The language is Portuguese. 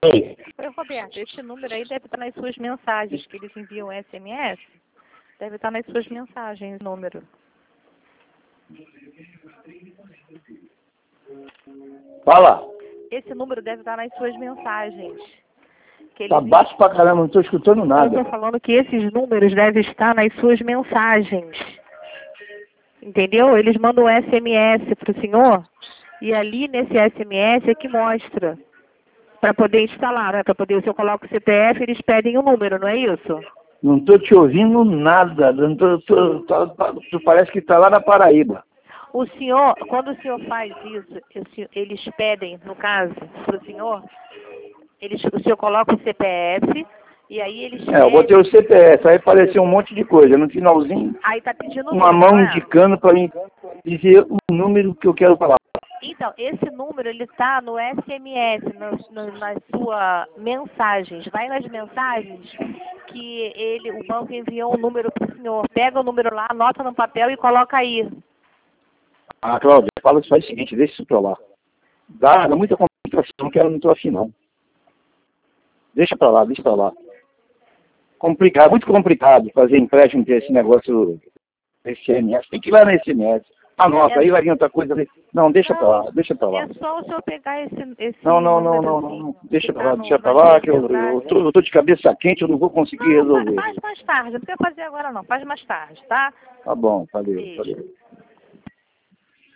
Oi. Oi, Roberto, esse número aí deve estar nas suas mensagens, que eles enviam SMS. Deve estar nas suas mensagens, o número. Fala. Esse número deve estar nas suas mensagens. Que Tá eles... baixo pra caramba, não tô escutando Eu nada. estou falando que esses números devem estar nas suas mensagens. Entendeu? Eles mandam SMS para o senhor e ali nesse SMS é que mostra. Para poder instalar, né? Para poder, se eu coloco o CPF, eles pedem o número, não é isso? Não tô te ouvindo nada. Não tu parece que tá lá na Paraíba. O senhor, quando o senhor faz isso, eles pedem, no caso, para o senhor, o senhor coloca o CPF e aí eles pedem... Eu botei o CPF, aí apareceu um monte de coisa. No finalzinho, Aí tá pedindo o uma número, mão não é? indicando para mim dizer o número que eu quero falar. Então, esse número, ele tá no SMS, nas suas mensagens. Vai nas mensagens que o banco enviou um número para o senhor. Pega o número lá, anota no papel e coloca aí. Ah, Cláudia, fala que faz o seguinte, deixa isso pra lá. Dá muita complicação, não quero muito afim, não. Deixa pra lá, deixa pra lá. Complicado, muito complicado fazer empréstimo ter esse negócio SMS. Tem que ir lá na SMS. Anota, aí vai vir outra coisa. Não, deixa pra lá, deixa pra lá. É só o senhor pegar esse Não, número assim, deixa que pra tá lá, deixa pra nas lá, suas que eu mensagens. tô de cabeça quente, eu não vou conseguir Não, resolver. faz mais tarde. Não precisa fazer agora não. Faz mais tarde, tá? Tá bom, valeu, Beijo. valeu.